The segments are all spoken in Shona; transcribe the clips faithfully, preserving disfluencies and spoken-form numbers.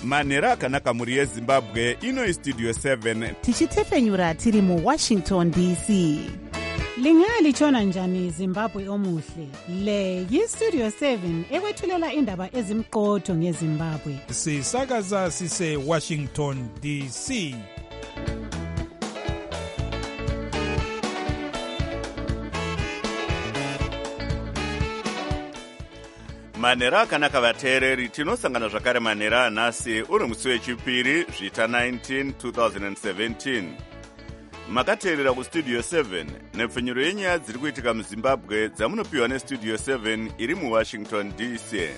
manhero akanaka mhuri yezimbabwe. Ino Studio seven tichitefenyura tiri muWashington D C. Lingalitshona njani Zimbabwe omuhle? Le yiStudio seven ekwethulela indaba ezimqotho ngeZimbabwe. Sisakaza sise Washington D C. manhero akanaka vateereri, tinosangana zvakare manhero anhasi uri musi wechipiri zvita nineteen twenty seventeen. Makateerera kuStudio seven nepfenyuro yenyaya dziri kuitika muZimbabwe dzamunopiwa neStudio seven iri muWashington D C.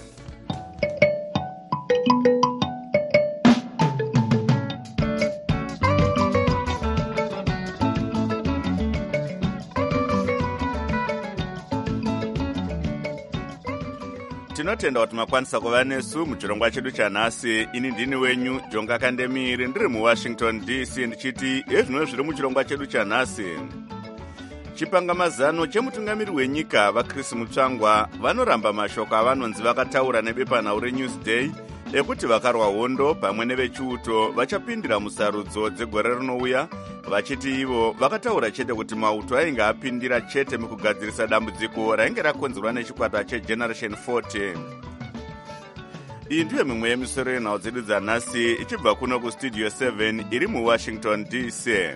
Tinotenda kuti makwanisa kuva nesu muchirongwa chedu chanhasi. Ini ndini wenyu Jonga Kandemiri ndiri muWashington D C ndichiti ezvino zviri muchirongwa chedu chanhasi. Chipangamazano chemutungamiri wenyika vaChris Mutsvangwa vanoramba mashoko avanonzi vakataura nebepanhau reNewsday ekuti vakarwa hondo pamwe nevechiuto vachapindira musarudzo dzegore rinouya, vachiti ivo vakataura chete kuti mauto ainge apindira chete mukugadzirisa dambudziko rainge rakonzerwa nechikwata chegeneration forty. Iyi ndiyo mimwe yemisoro yenhau dzedu dzanhasi ichibva kuno kuStudio seven iri muWashington D C.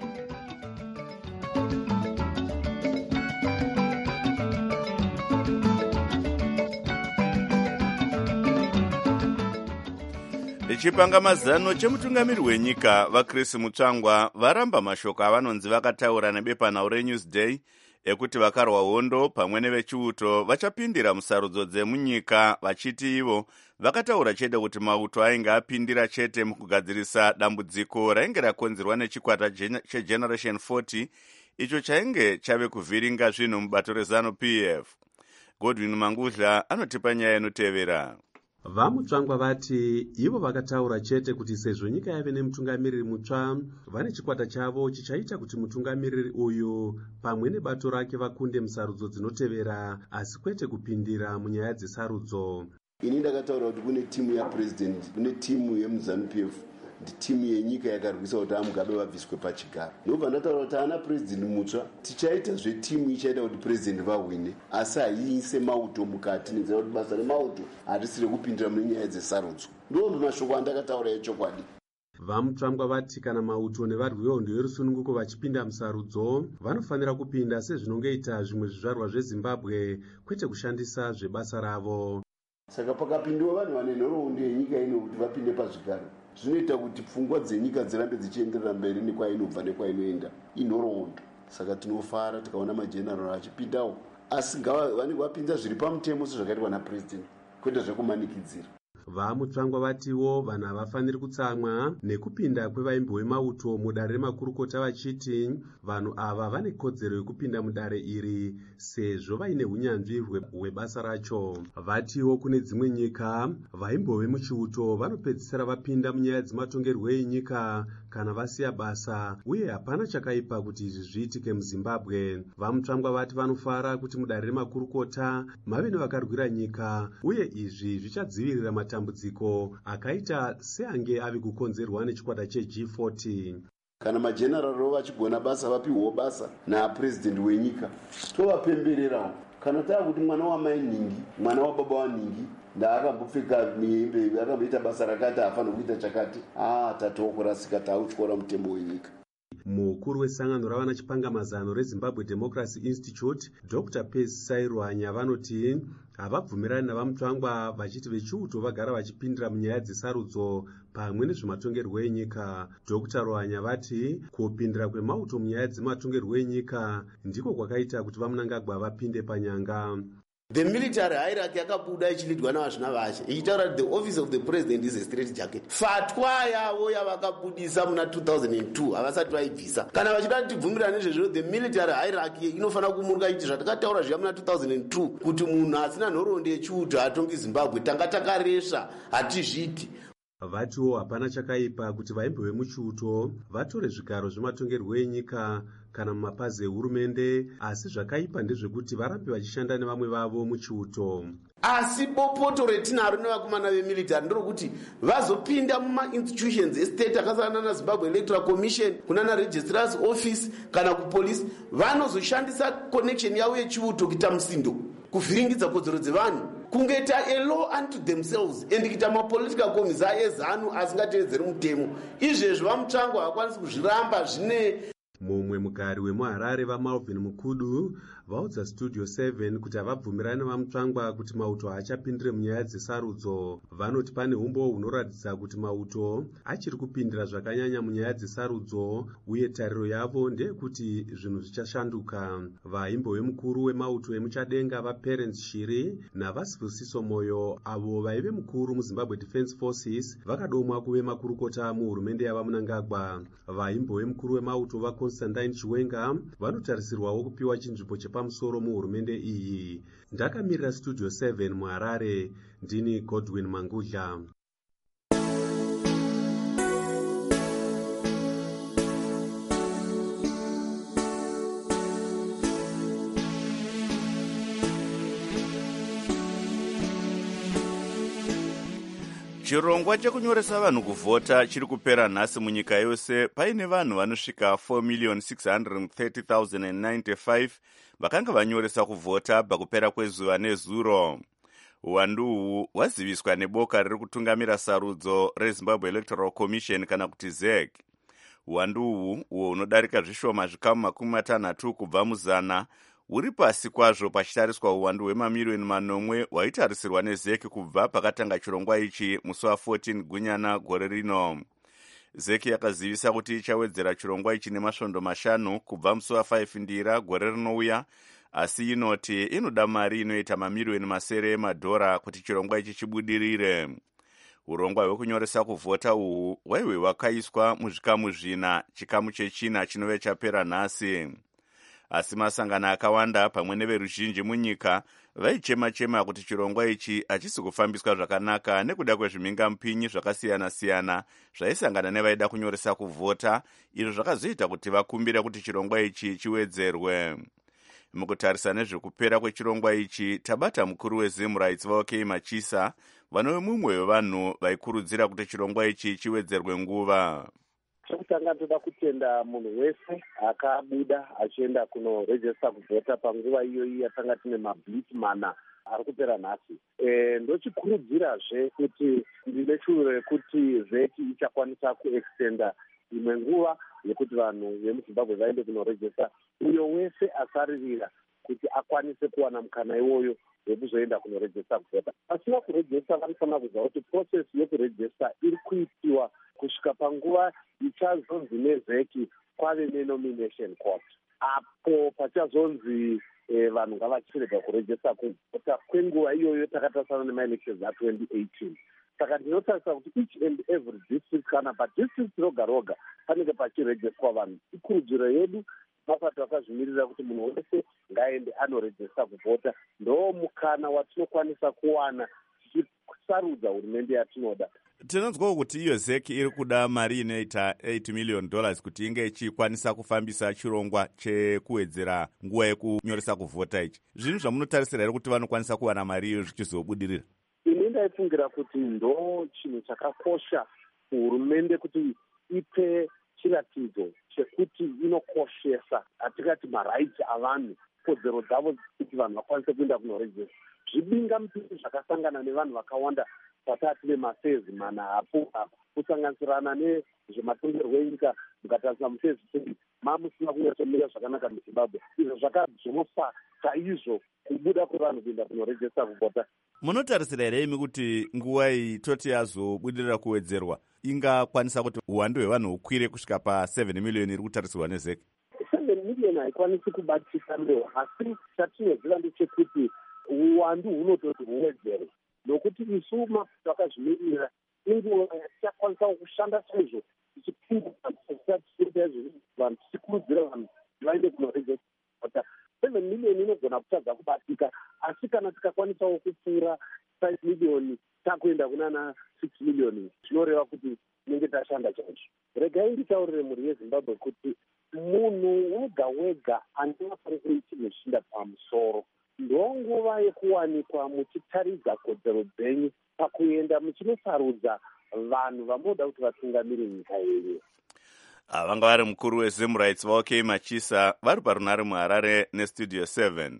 Chipangamazano chemutungamiri wenyika vaChris Mutsvangwa varamba mashoko avanonzi vakataura nebepanhau reNewsday ekuti vakarwa hondo pamwe nevechiuto vachapindira musarudzo dzemunyika, vachiti ivo vakataura chete kuti mauto ainge apindira chete mukugadzirisa dambudziko rainge rakonzerwa nechikwata chegeneration forty icho chainge chave kuvhiringa zvinhu mubato rezanu P F. Godwin Mangudla anotipa nyaya inotevera. Vamutsvangwa vati ivo vakataura chete kuti sezvo nyika yave nemutungamiriri mutsva, vane chikwata chavo chichaita kuti mutungamiriri uyu pamwe nebato rake vakunde musarudzo dzinotevera, asi kwete kupindira munyaya dzesarudzo. Ini ndakataura kuti kune timu yapresident, kune timu yemuZanu P F, ndi timu yenyika yakarwisa kuti aMugabe vabviswe pachigaro. Ndobva ndataura kuti ana president mutsva tichaita zvetimu ichaita kuti president vahwine, asi haiise mauto mukati nenzira kuti basa remauto harisiri kupindira munyaya dzesarudzo. Ndobva mashoko andakataura echokwadi. Vamutsvangwa vati kana mauto nevarwi vehondo yerusununguko vachipinda musarudzo vanofanira kupinda sezvinongeita zvimwe zvizvarwa zveZimbabwe, kwete kushandisa zvebasa ravo. Saka pakapindiwa vanhu vane nhoroondo yenyika ino kuti vapinde pazvigaro, zvinoita kuti pfungwa dzenyika dzirambe dzichienderera mberi nekwainobva nekwainoenda inhoroondo. Saka tinofara tikaona majenerali achipindawo, asi vanenge vapinda zviri pamutemo sezvakaitwa napresident, kwete zvekumanikidzira. Vamutsvangwa vatiwo vanhu havafaniri kutsamwa nekupinda kwevaimbi vemauto mudare remakurukota, vachiti vanhu ava vane kodzero yekupinda mudare iri sezvo vaine unyanzvi hwebasa racho. Vatiwo kune dzimwe nyika vaimbi vemuchiuto vanopedzisira vapinda munyaya dzematongerwo enyika kana vasiya basa, uye hapana chakaipa kuti izvi zviitike muZimbabwe. Vamutsvangwa vati vanofara kuti mudare remakurukota mave nevakarwira nyika, uye izvi zvichadzivirira matambudziko akaita seange ave kukonzerwa nechikwata cheG forty. Kana majenerali vachigona basa vapiwawo basa napresident wenyika, tovapembererawo. Kana tava kuti mwana wamai Ningi, mwana wababa waNingi ndaakambopfeka hembe akamboita basa rakati hafanira kuita chakati, ah tatowo kurasika tautyora mutembo wenyika. Mukuru wesangano ravana chipangamazano reZimbabwe Democracy Institute Doctor Percy Sairwanya vanoti havabvumirani navamutsvangwa, vachiti vechiuto vagara vachipindira munyaya dzesarudzo pamwe nezvematongerwo enyika. Doctor Rwanya vati kupindira kwemauto munyaya dzematongerwo enyika ndiko kwakaita kuti vaMnangagwa vapinde panyanga. The military hierarchy yakabuda ichilidwa navazvina vashe ichitaura kuti the office of the president is a straight jacket. Fatwa yavo yavakabudisa muna two thousand two havasati vaibvisa. Kana vachida kuti tibvumirane nezvezvo, the military hierarchy inofanira kumuruka iti zvatakataura zviya muna two thousand two kuti munhu asina nhoroondo yechiuto hatongi Zimbabwe, tanga takaresha hatizviti. vatiwo hapana chakaipa kuti vaimbi vemuchiuto vatore zvigaro zvematongerwo enyika kana mumapazi ehurumende, asi zvakaipa ndezvekuti varambe vachishanda nevamwe vavo muchiuto. Asi bopoto retinaro nevakomana vemilitary nderokuti vazopinda mumainstitutions estate akafanana naZimbabwe Electoral Commission, kunana registrar's office kana kupolisi, vanozoshandisa connection yavo yechiuto kuita musindo, kuvhiringidza kodzero dzevanhu, kungoita a law unto themselves and kuita mapolitical commissar ezanu asingateedzeri mutemo. Izvezvo vaMutsvangu havakwanisi kuzviramba zvine. Mumwe mugari wemuHarare vaMalvin Mukudu vaudza Studio seven kuti havabvumirani vaMutsvangwa kuti mauto haachapindire munyaya dzesarudzo. Vanoti pane umbo hunoratidza kuti mauto achiri kupindira zvakanyanya munyaya dzesarudzo, uye tariro yavo ndeyekuti zvinhu zvichashanduka. Vaimbo vemukuru wemauto emuchadenga vaParents Shiri naVasibusiso Moyo, avo vaive mukuru muZimbabwe Defence Forces, vakadomwa kuve makurukota muhurumende yavaMnangagwa. Vaimbo vemukuru wemauto vaConstantine Chiwenga vanotarisirwawo kupiwa chinzvimbo chepamusoro muhurumende iyi. Ndakamirira Studio seven muHarare, ndini Godwin Mangudla. Chirongwa chekunyoresa vanhu kuvhota chiri kupera nhasi munyika yose, paine vanhu vanosvika four million six hundred thirty thousand ninety-five vakanga vanyoresa kuvhota pakupera kwezuva nezuro. Uwandu uhu hwaziviswa neboka riri kutungamira sarudzo reZimbabwe Electoral Commission kana kuti Z E C. Uwandu uhu uho hunodarika zvishoma zvikamu makumi matanhatu kubva muzana huri pasi kwazvo pachitariswa uwandu hwemamiliyoni manomwe hwaitarisirwa neZ E C kubva pakatanga chirongwa ichi musi wa14 gunyana gore rino. Z E C yakazivisa kuti ichawedzera chirongwa ichi nemasvondo mashanu kubva musi wa5 ndira gore rinouya, asi inoti inoda mari inoita mamiliyoni masere emadhora kuti chirongwa ichi chibudirire. Urongwa hwekunyoresa kuvhota uhu hwaive hwakaiswa muzvikamu zvina, chikamu chechina chinove chapera nhasi. Asi masangano akawanda pamwe neveruzhinji munyika vaichema-chema kuti chirongwa ichi hachisi kufambiswa zvakanaka nekuda kwezvimhingamupinyi zvakasiyana-siyana zvaisangana nevaida kunyoresa kuvhota, izvo zvakazoita kuti vakumbire kuti chirongwa ichi chiwedzerwe. Mukutarisa nezvekupera kwechirongwa ichi, tabata mukuru weZim Rights vaOK Machisa, vanove mumwe wevanhu vaikurudzira kuti chirongwa ichi chiwedzerwe nguva. Chekutanga toda kutenda munhu wese akabuda achienda kunorejista kuvhota panguva iyoyi yatanga tine mabhiti mana ari kupera nhasi. E, ndochikurudzirazve kuti ndine shuro rekuti vheti ichakwanisa kuextenda imwe nguva yekuti vanhu vemuZimbabwe vaende kunorejista, uyo wese asaririra kuti akwanise kuwana mukana iwoyo wekuzoenda kunorejista kuvhota. Pasina kurejista vanofanira kuziva kuti process yekurejista iri kuitiwa kusvika panguva ichazonzi neZ E C kwave nenomination court, apo pachazonzi eh, vanhu ngavachirega kurejista kuvhota kwenguva iyoyo takatarisana nemaelections a20 eighteen. Saka ndinotarisa kuti each and every district kana padistrict roga roga panenge pachirejistwa vanhu. Ikurudziro yedu mapato akazvimirira kuti munhu wese ngaende anorejista kuvhota, ndo mukana watinokwanisa kuwana tichisarudza hurumende yatinoda. Tinonzwawo kuti iyo Z E C iri kuda mari inoita eight million dollars kuti inge ichikwanisa kufambisa chirongwa chekuwedzera nguva yekunyoresa kuvhota ichi. Zvinhu zvamunotarisira here kuti vanokwanisa kuwana mari iyo zvichizobudirira? Ini ndaifungira kuti ndo chinhu chakakosha kuhurumende kuti ipe chiratidzo chekuti inokoshesa hatikati maraiti avanhu, kodzero dzavo kuti vanhu vakwanise kuenda kunorejista. Zvibinga mupinyi zvakasangana nevanhu vakawanda patatine mafezi mana apo apo kusanganisirana nezvematongerwo enyika, mukatarisa mufezi three mamusina kunyatsomira zvakanaka muZimbabwe. Izvo zvakadzosa chaizvo kubuda kwevanhu kuenda kunorejista kuvhota. Munotarisira here imi kuti nguva iyi toti yazobudirira kuwedzerwa ingakwanisa kuti uwandu hwevanhu hukwire kusvika pa7 miliyoni iri kutarisirwa neZ E C? seven miliyoni haikwanisi kubatsika mbeu, asi chatinoziva ndechekuti uwandu hunototi huwedzerwe, nokuti isu mapato akazvimirira inguva yatichakwanisa kushanda chaizvo tichipinda vanhu tichikurudzira vanhu vaende kunorejista. seven miliyoni inogona kutadza kubatsika, asi kana tikakwanisawo kupfuura five miliyoni takuenda kunana six million zvinoreva kuti tinenge tashanda chaizvo. Regai nditaurire mhuri yeZimbabwe kuti munhu wega wega anofanira kuita zvinhu pamusoro. Ndonguva yekuwanikwa muchitaridza kodzero dzenyu pakuenda muchinosarudza vanhu vamoda kuti vatungamire nyika yenyu. Vanga vari mukuru weZim Rights vaOK Machisa vari parunare muHarare nestudio seven.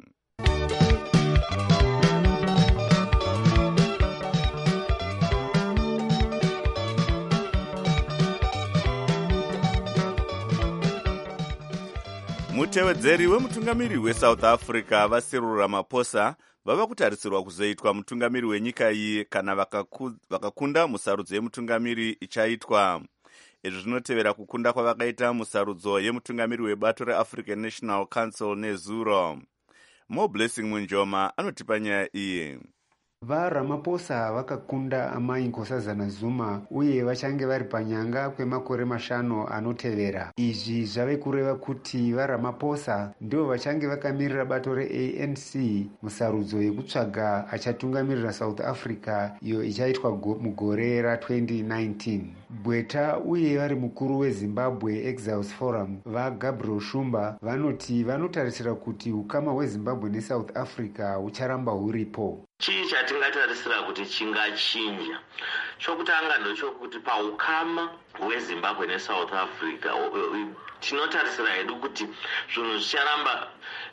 Mutevedzeri wemutungamiri weSouth Africa vaCyril Ramaphosa vava kutarisirwa kuzoitwa mutungamiri wenyika iyi kana vakaku, vakakunda musarudzo yemutungamiri ichaitwa. Izvi zvinotevera kukunda kwavakaita musarudzo yemutungamiri webato reAfrican National Council nezuro. Mo Blessing Munjoma anotipa nyaya iyi. VaRamaphosa vakakunda Amai Nkosazana Zuma uye vachange vari panyanga kwemakore mashanu anotevera. Izvi zvave kureva kuti vaRamaphosa ndivo vachange vakamirira bato reA N C musarudzo yekutsvaga achatungamirira South Africa iyo ichaitwa mugore ra-twenty nineteen. Bweta uye vari mukuru weZimbabwe Exiles Forum vaGabriel Shumba vanoti vanotarisira kuti ukama hweZimbabwe neSouth Africa hucharamba huripo. Chii chatingatarisira kuti chingachinja? Chokutanga ndochokuti paukama hweZimbabwe neSouth Africa tinotarisira hedu kuti zvinhu zvicharamba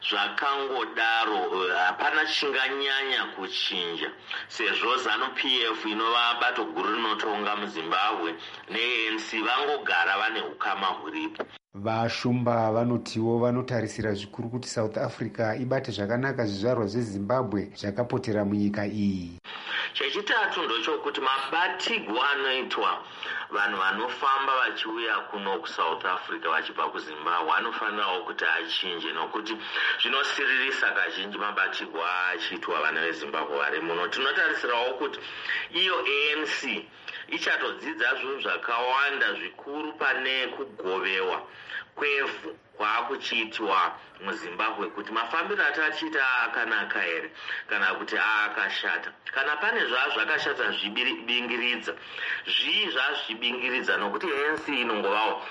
zvakangodaro, hapana chinganyanya kuchinja sezvo ZANU-P F inova bato guru rinotonga muZimbabwe neA N C vangogara vane ukama huripo. VaShumba vanotiwo vanotarisira zvikuru kuti South Africa ibate zvakanaka zvizvarwa zveZimbabwe zvakapotera munyika iyi. Chechitatu ndochokuti mabatirwo anoitwa vanhu vanofamba vachiuya kuno kuSouth Africa vachibva kuZimbabwe anofanirawo kuti achinje, nokuti zvinosiririsa kazhinji mabatirwo achiitwa vana veZimbabwe vari muno. Tinotarisirawo kuti iyo A N C ichatodzidza zvinhu zvakawanda zvikuru pane kugovewa kwevhu kwaakuchiitwa muZimbabwe, kuti mafambiro atachiita akanaka here kana kuti aakashata. Kana pane zvazvakashata zvibingiridza, zvii zvazvibingiridza, nokuti A N C inongovawo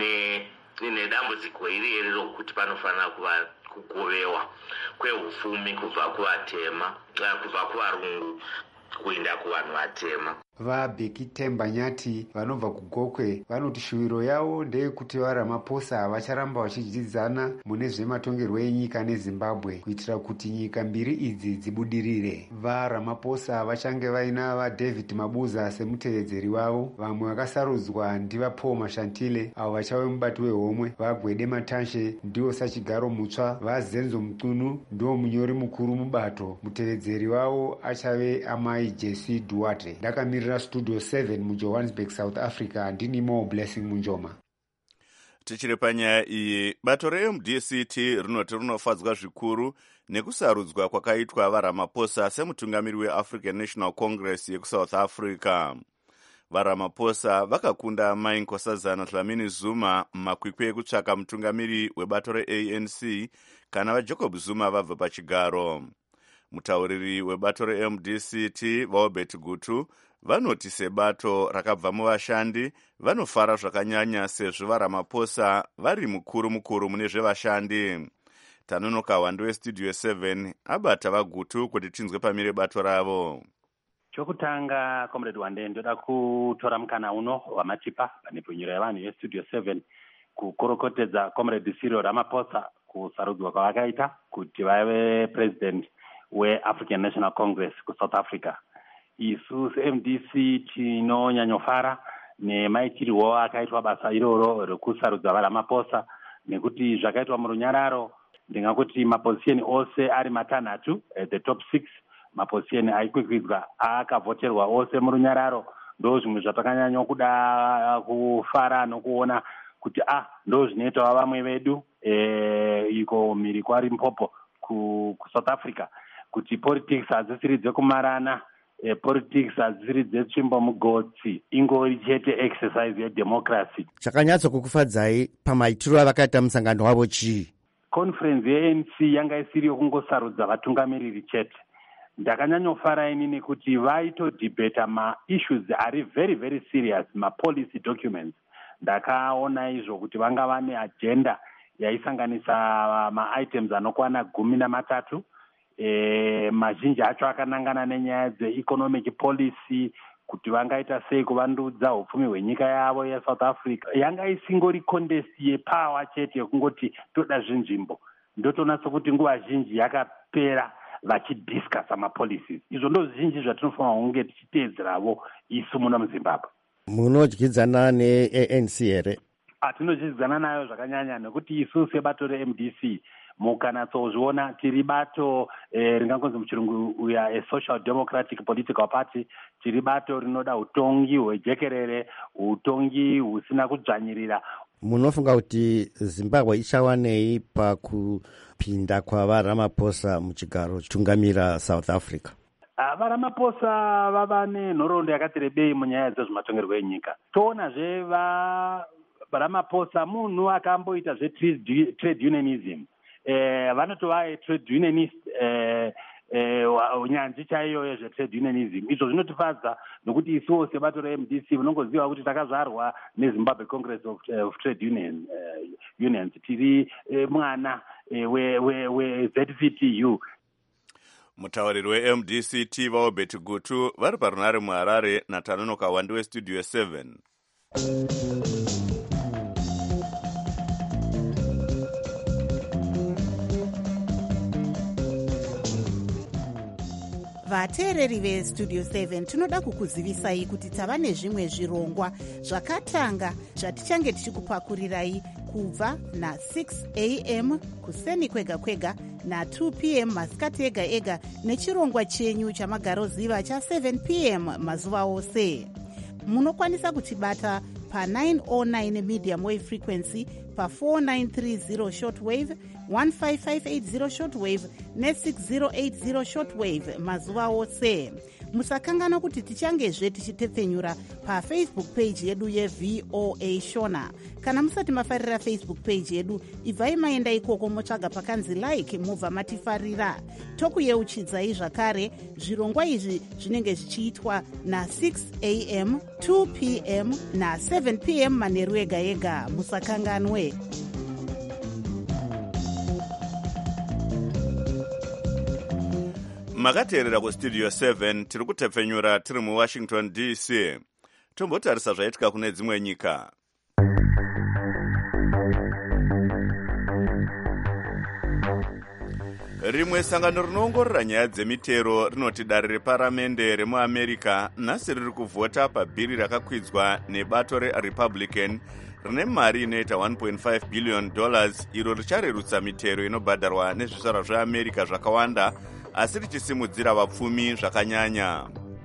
nedambudziko iri iri rokuti panofanira kuva kugovewa kwehufumi kubva kuvatema, kubva kuvarungu kuenda kuvanhu vatema. VaBheki Temba Nyati vanobva kuGokwe vanoti shuwiro yavo ndeyekuti vaRamaphosa vacharamba vachidzidzana mune zvematongerwo enyika neZimbabwe kuitira kuti nyika mbiri idzi dzibudirire. VaRamaphosa vachange vaina vaDavid Mabuza semutevedzeri wavo. Vamwe vakasarudzwa ndivaPaul Mashantile avo vachave mubati wehomwe. VaGwede Matanshe ndiwo sachigaro mutsva. VaZenzo Mutunu ndiwo munyori mukuru mubato. Mutevedzeri wavo achave Amai Jesse Duarte. Ndakamira Studio seven muJohannesburg, South Africa. Ndini Mo Blessing Munjoma. Tichiri panyaya iyi, bato reM D C T rinoti rinofadzwa zvikuru nekusarudzwa kwakaitwa vaRamaphosa semutungamiri weAfrican National Congress yekuSouth Africa. VaRamaphosa vakakunda Amai Nkosazana Dlamini Zuma mumakwikwi ekutsvaka mutungamiri webato reA N C kana vaJacob Zuma vabva pachigaro. Mutauriri webato reM D C T vaObert Gutu vanoti sebato rakabva muvashandi vanofara zvakanyanya sezvo vaRamaphosa vari mukuru mukuru mune zvevashandi. Tanonoka wando westudio seven abata vaGutu kuti tinzwe pamire bato ravo. Chokutanga comrade Wande ndoda kutora mukana uno wamatipa pane ponyero yavanhu yestudio seven kukorokotedza comrade Cyril Ramaphosa kusarudzwa kwavakaita kuti vave president weAfrican National Congress kuSouth Africa. Isu seM D C tinonyanyofara nemaitirwo akaitwa basa iroro rekusarudza vaRamaphosa nekuti zvakaitwa murunyararo. Ndingakuti mapozisheni ose ari matanhatu, the top six mapozisheni aikwikwidzwa akavhoterwa ose murunyararo. Ndo zvimwe zvatakanyanya kuda kufara nokuona kuti ah ndo zvinoitawo vamwe vedu e, iko mhiri kwari Mpopo ku, ku South Africa kuti politics hadzisiri dzekumarana, e, politics hadzisiri dzetsvimbo mugotsi, ingori chete exercise yedemocracy. Chakanyatso kukufadzai pamaitiro avakaita musangano wavo chii? Conference yeA N C yanga isiri yokungosarudza vatungamiriri chete. ndakanyanyofara ini nekuti vaitodhibheta maissues ari very very serious, mapolicy documents. Ndakaona izvo kuti vanga vane agenda yaisanganisa maitems anokwana gumi namatatu. E, mazhinji acho akanangana nenyaya dzeeconomic policy, kuti vangaita sei kuvandudza upfumi hwenyika yavo yeSouth Africa. Yanga isingori contest yepower chete yekungoti toda zvinzvimbo. Ndotoona sokuti nguva zhinji yakapera vachidiscussa mapolicies. Izvo ndo zvinji zvatinofanira kunge tichiteedzeravo isu muno muZimbabwe. Munodyidzana ne-A N C here? Tinodyidzana nayo zvakanyanya nekuti isu sebato re-M D C mukanatsozviona tiri bato eh, ringangonzi muchirungu uya a social democratic political party. Tiri bato rinoda utongi hwejekerere, utongi husina kudzvanyirira. Munofunga kuti Zimbabwe ichawanei pakupinda kwavaRamaphosa muchigaro chitungamira South Africa? VaRamaphosa vava nenhoroondo yakati rebei munyaya dzezvematongerwo enyika. Toonazve vaRamaphosa munhu akamboita zvetrade unionism. Eh, vanotova trade unionist, eh, eh, nyanzvi chaiyo yezvetrade unionism. Izvo zvinotifadza nokuti isuwo sebato re-M D C unongoziva kuti takazvarwa neZimbabwe Congress of, uh, of Trade Union, uh, Unions. Tiri eh, mwana eh, we-Z C T U. Mutauriri we-M D C Tiva Obert Gutu vari parunare muHarare naTanonoka Wandi weStudio seven. vateereri veStudio seven tinoda kukuzivisai kuti tava nezvimwe zvirongwa zvakatanga zvatichange tichikupakurirai kubva na-six a m kuseni kwega kwega na-two p m masikati ega ega nechirongwa chenyu chamagaroziva cha-seven p m mazuva ose. Munokwanisa kutibata pa-nine oh nine medium wave frequency, pa-four nine three zero shortwave, one five five eight zero shortwave ne-six zero eight zero shortwave mazuva ose. Musakangana kuti tichangezve tichitepfenyura pafacebook page yedu yeV O A Shona. Kana musati mafarira Facebook page yedu, ibvai maenda ikoko motsvaga pakanzi like mubva matifarira. Tokuyeuchidzai zvakare zvirongwa izvi zvinenge zvichiitwa na-six a m, two p m na-seven p m manheru ega ega. Musakanganwe. Makateerera kuStudio seven tiri kutepfenyura tiri muWashington D C. Tombotarisa zvaitika kune dzimwe nyika. Rimwe sangano rinoongorora nyaya dzemitero rinoti dare reparamende remuAmerica nhasi riri kuvhota pabhiri rakakwidzwa nebato reRepublican rine mari inoita one point five billion dollars iro richarerutsa mitero inobhadharwa nezvizvarwa zveAmerica zvakawanda asi richisimudzira vapfumi zvakanyanya.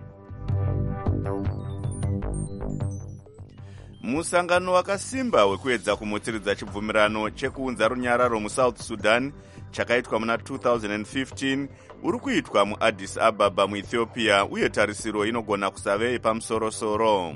Musangano wakasimba wekuedza kumutsiridza chibvumirano chekuunza runyararo muSouth Sudan chakaitwa muna two thousand fifteen uri kuitwa muAddis Ababa muEthiopia uye tarisiro inogona kusave pamusoro-soro.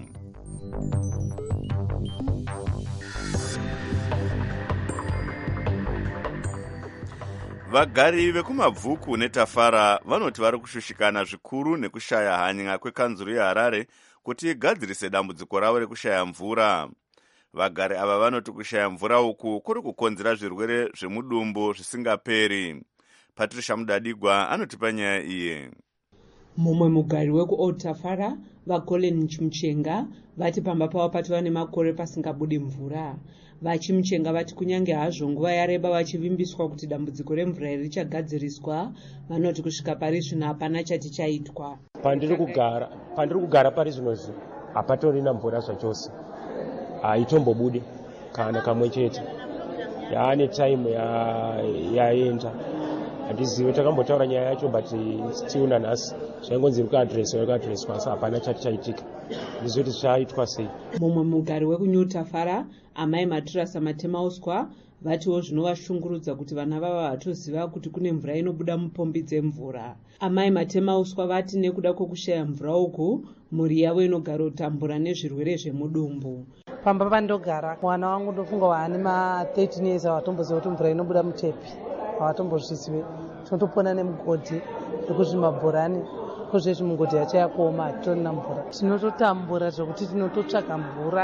Vagari vekumabvuku neTafara vanoti vari kushushikana zvikuru nekushaya hanya kwekanzuru yeHarare kuti igadzirise dambudziko ravo rekushaya mvura. Vagari ava vanoti kushaya mvura uku kuri kukonzera zvirwere zvemudumbu zvisingaperi. Patricia Mudadigwa anotipa nyaya iye. Mumwe mugari wekuOld Tafara, vaColin Chimuchenga, vati pamba pavo patova nemakore pasingabudi mvura. Vachimuchenga vati kunyange hazvo nguva yareba vachivimbiswa kuti dambudziko remvura iri richagadziriswa, vanoti kusvika pari zvino hapana chati chaitwa. Pandiri kugara, pandiri kugara pari zvinozi hapatorina mvura zvachose. Haitombobude kana kamwe chete. Yaane time yaenda. Handizivi takambotaura nyaya yacho but still nanhasi zvaingonzi rikuadreswa rikuadreswa asi hapana chati chaitika. Ndizoti zvichaitwa sei. Mumwe mugari wekuNew Tafara, amai Maturasa Matemauswa, vatiwo zvinovashungurudza kuti vana vava vatoziva kuti kune mvura inobuda mupombi dzemvura. Amai Matemauswa vati nekuda kwokushaya mvura uku, mhuri yavo inogara kutambura nezvirwere zvemudumbu. Pamba pandogara mwana wangu ndofunga waane ma thirteen years watomboziva kuti mvura inobuda mutepi. havatombozvizive. Tinotopona nemugodhi nekuzvimabhorani kozvezvi mugodhi yacho yakuoma hatitorina mvura. Tinototambura zvokuti tinototsvaga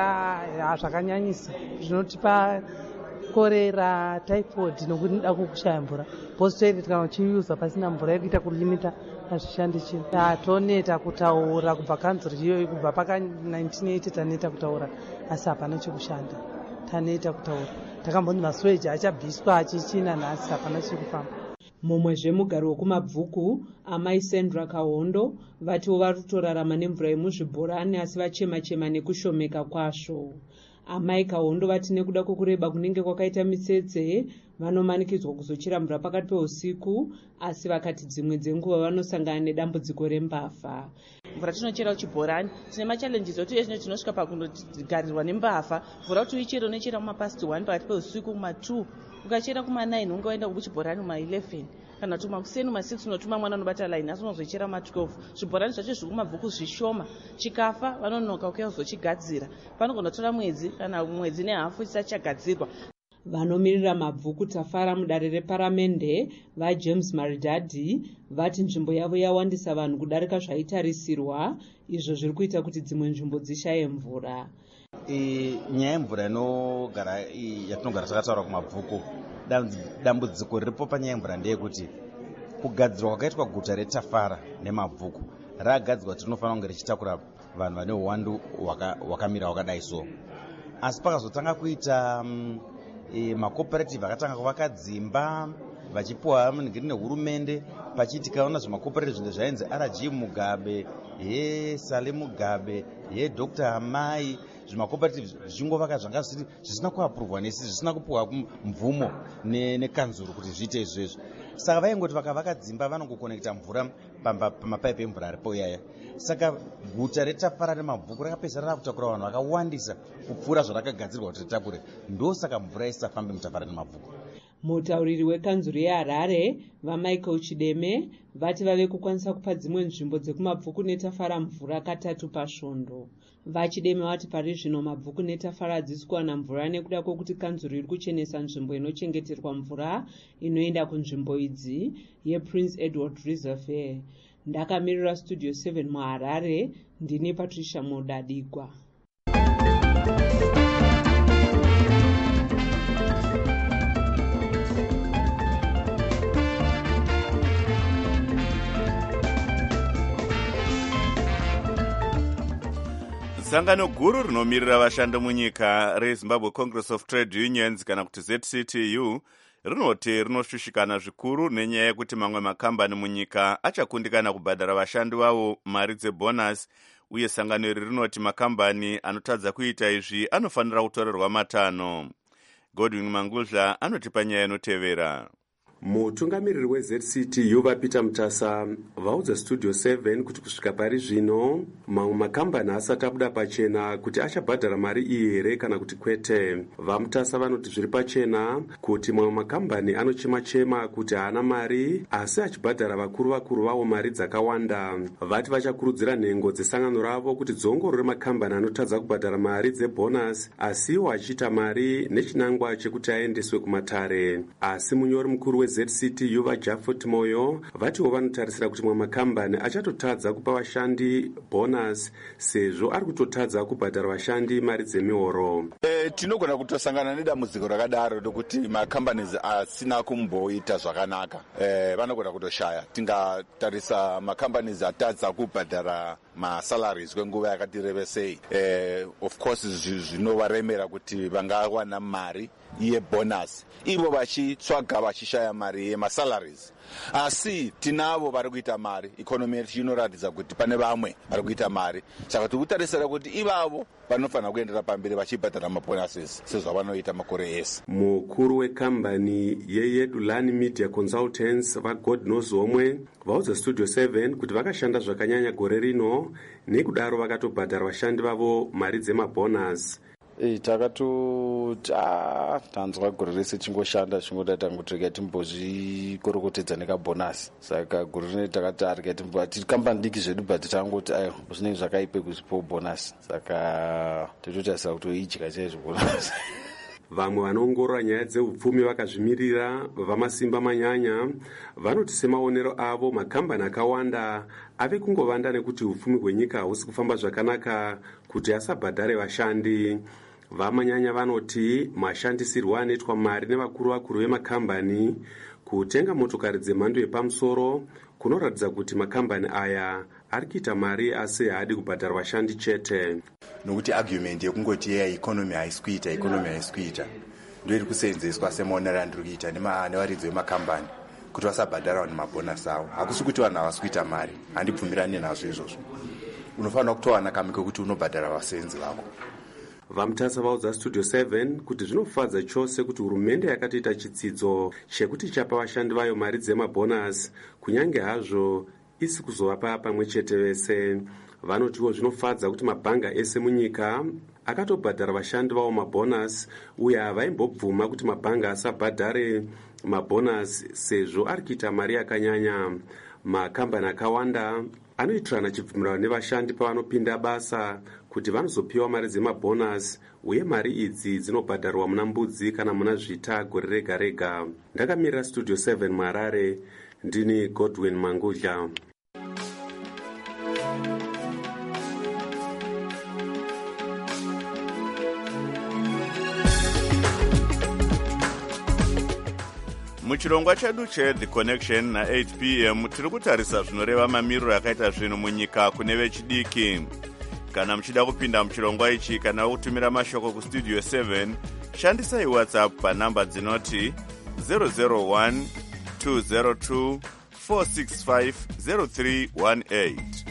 mvura zvakanyanyisa zvinotipa korera, typhoid nokuti nida kushaya mvura. Bhosi toilet kana uchiuza pasina mvura irikuita kulimita hazvishandi chinhu. Toneta kutaura kubva kanzuro iyoyi, kubva paka nineteen eighty taneta kutaura asi hapana chekushanda. Taneta kutaura takambonzi masweji achabviswa achichina nhasi hapana chekufamba. Mumwezve mugari wekumabvuku amai Sandra Kahondo vatiwo vari kutorarama nemvura yemuzvibhorani asi vachema-chema nekushomeka kwazvo. Amai Kahondo vati nekuda kwokureba kunenge kwakaita mitsetse vanomanikidzwa kuzochera mvura pakati peusiku, asi vakati dzimwe dzenguva vanosangana nedambudziko rembavha. Mvura tinochera kuchibhorani tine machallenges oti ezvino tinosvika pakunogarirwa nembavha. Mvura kuti uichera unochera kumapast one pakati peusiku kuma two, ukachera kuma nine unge waenda kuchibhorani kuma eleven, kana kuti makuseni ma six unotuma mwana unobata line asi unozochera ma twelve. Zvibhorani zvacho zviri kumabvuku zvishoma, chikafa vanonoka ukiya kuzochigadzira. Panogona kutora mwedzi kana mwedzi nehafu chisachagadzirwa. Vanomirira mabvuku Tafara mudare reparamende vaJames Maridadi vati nzvimbo yavo yawandisa vanhu kudarika zvaitarisirwa, izvo zviri kuita kuti dzimwe nzvimbo dzishaye mvura. E, nyaya yemvura inogara yatinogara takataura kumabvuku, dambudziko riripo panyaya yemvura ndeyekuti kugadzirwa kwakaitwa guta reTafara nemabvuku rakagadzirwa kuti rinofanira kunge richitakura vanhu vane uwandu wakamira wakadai so, asi pakazotanga kuita um, e, macooperative akatanga kuvaka dzimba vachipuwa munhingiri nehurumende, pachitikaona zvemacooperative zvinde zvainzi R G Mugabe, he Sale Mugabe, he Doctor Amai, zvimacooperative zvichingovaka zvanga zvisina kuapuruvwa nesi, zvisina kupuwa mvumo nekanzuru kuti zviite izvezvo. Saka vaingoti vakavaka dzimba vanongokonekta mvura pamapaipi emvura aripo iyaya. Saka guta reTafara nemabvuku rakapedzisira rakutakura vanhu vakawandisa kupfuura zvarakagadzirwa kuti ritakure, ndosaka mvura isafambe muTafara nemabvuku. Mutauriri wekanzuru yeHarare vaMichael Chideme vati vave kukwanisa kupa dzimwe nzvimbo dzekumabvuku neTafara mvura katatu pasvondo. VaChideme vati pari zvino mabvuku neTafara hadzisi kuwana mvura nekuda kwokuti kanzuru iri kuchenesa nzvimbo inochengeterwa mvura inoenda kunzvimbo idzi yePrince Edward Reservoir. Ndakamirira Studio seven muHarare, ndini Patricia Modadigwa. Sangano guru rinomirira vashandi munyika reZimbabwe Congress of Trade Unions kana kuti Z C T U rinoti rinoshushikana zvikuru nenyaya yekuti mamwe makambani munyika achakundikana kubhadhara vashandi vavo mari dzebonus, uye sangano iri rinoti makambani anotadza kuita izvi anofanira kutorerwa matanho. Godwin Mangudla anotipa nyaya inotevera. Mutungamiriri weZ C T U vaPeter Mutasa vaudza Studio seven kuti kusvika pari zvino mamwe makambani asati abuda pachena kuti achabhadhara mari iyi here kana kuti kwete. VaMutasa vanoti zviri pachena kuti mamwe makambani anochema-chema kuti haana mari asi achibhadhara vakuru vakuru vavo mari dzakawanda. Vati vachakurudzira nhengo dzesangano ravo kuti dziongorore makambani anotadza kubhadhara mari dzebonus asiwo achiita mari nechinangwa chekuti aendeswe kumatare. Asi munyori mukuru we Z C T U vaJafet Moyo vatiwo vanotarisira kuti mamwe makambani achatotadza kupa vashandi bonus sezvo ari kutotadza kubhadhara vashandi mari dzemihoro. E, tinogona kutosangana nedambudziko rakadaro rokuti makambani asina kumboita zvakanaka. E, vanogona kutoshaya. Tingatarisa makambani atadza kubhadhara masalaries kwenguva yakati rebesei. E, of course zvinovaremera kuti vangawana mari yebonus ivo vachitsvaga vachishaya mari yemasalaries, asi tinavo vari kuita mari. Ikonomi yetu inoratidza kuti pane vamwe vari kuita mari, saka tiri kutarisira kuti ivavo vanofanira kuendera pamberi vachibhadhara mabonuses sezvavanoita makore ese. Mukuru wekambani yeYedulani Media Consultants vaGod Nozomwe vaudza Studio seven kuti vakashanda zvakanyanya gore rino nekudaro vakatobhadhara vashandi vavo mari dzemabonus. E, takatoti tanzwa gore rese chingoshanda chingodaita kuti rega timbozvikorokotedza nekabhonasi. Saka gore rino takati arega tiri kambani diki zvedu but tangoti ayo zvinenge zvakaipe kuzvipo bhonasi, saka tototarisira kuti idya chaizvo bhonasi. vamwe vanoongorora nyaya dzeupfumi vakazvimirira vamasimba manyanya vanoti semaonero avo makambani akawanda ave kungovanda nekuti upfumi hwenyika hahusi kufamba zvakanaka kuti asabhadhare vashandi. Vamanyanya vanoti mashandisirwo anoitwa mari nevakuru vakuru vemakambani kutenga motokari dzemhando yepamusoro kunoratidza kuti makambani aya ari kuita mari asi haadi kubhadhara vashandi chete. Nokuti argument yekungoti yeya ikonomi haisi kuita ikonomi haisi kuita ndo iri kuseenzeswa semaonero andiri kuita nevaridzi vemakambani kuti vasabhadhara vanhu mabhonasi avo. Hakusi kuti vanhu havasi kuita mari, handibvumirani nazvo izvozvo. Unofanira kutowana kamwe kekuti unobhadhara vasenzi vako. Vamutasa vaudza Studio seven kuti zvinofadza chose kuti hurumende yakatoita chitsidzo chekuti chapa vashandi vayo mari dzemabhonasi kunyange hazvo isi kuzovapa pamwe chete vese. Vanotiwo zvinofadza kuti mabhanga ese munyika akatobhadhara vashandi vavo mabhonasi uye havaimbobvuma kuti mabhanga asabhadhare mabhonasi sezvo ari kuita mari yakanyanya. Makambani akawanda anoitirana chibvumirano nevashandi pavanopinda basa kuti vanozopiwa mari dzemabhonasi uye mari idzi dzinobhadharwa muna mbudzi kana muna zvita gore rega rega. Ndakamirira Studio seven muHarare, ndini Godwin Mangudla. muchirongwa chedu cheThe Connection na eight p m tiri kutarisa zvinoreva mamiriro akaita zvinhu munyika kune vechidiki. Kana muchida kupinda muchirongwa ichi kana kutumira mashoko kustudio seven, shandisai WhatsApp panhamba dzinoti zero zero one two zero two four six five zero three one eight.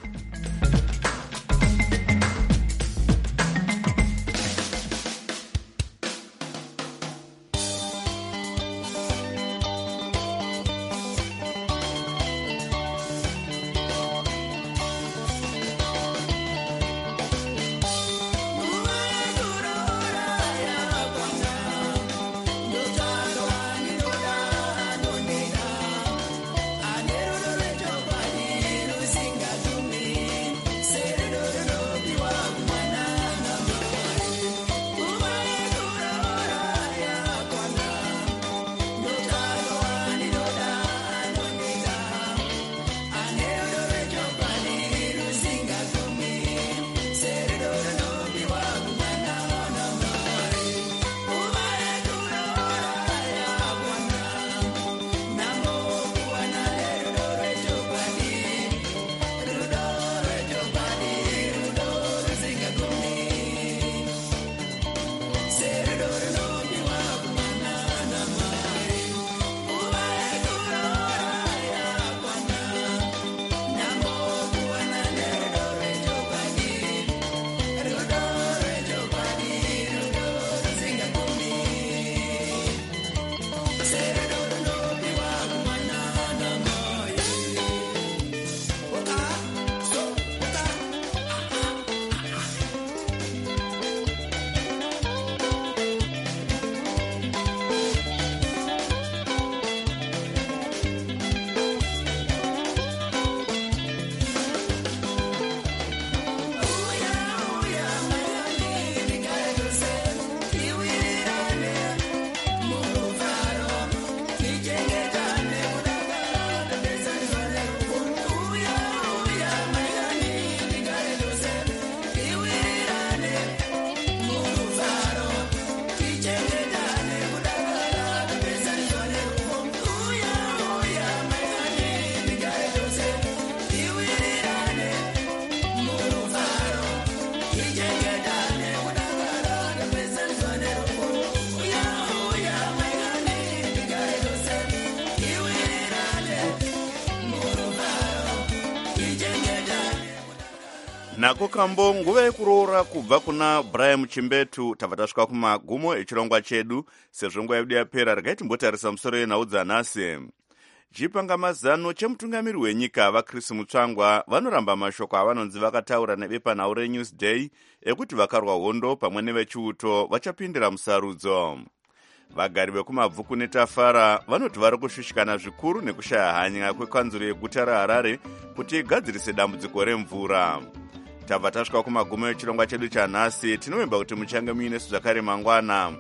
nako kambo nguva yekuroora kubva kuna Brian Chimbetu tabva tasvika kumagumo echirongwa chedu. Sezvo nguva yedu yapera, regai timbotarisa musoro yenhau dzanhasi. Chipangamazano chemutungamiri wenyika vaChris Mutsvangwa vanoramba mashoko avanonzi vakataura nebepanhau reNewsday ekuti vakarwa hondo pamwe nevechiuto vachapindira musarudzo. Vagari vekumabvuku neTafara vanoti vari kushushikana zvikuru nekushaya hanya kwekanzuro yeguta reHarare kuti igadzirise dambudziko remvura. Tabva tasvika kumagumo echirongwa chedu chanhasi. Tinovimba kuti muchange muine zvakare mangwana.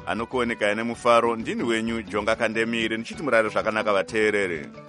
anokuoneka nemufaro. Ndini wenyu Jonga Kandemire, ndichiti murare zvakanaka vateerere.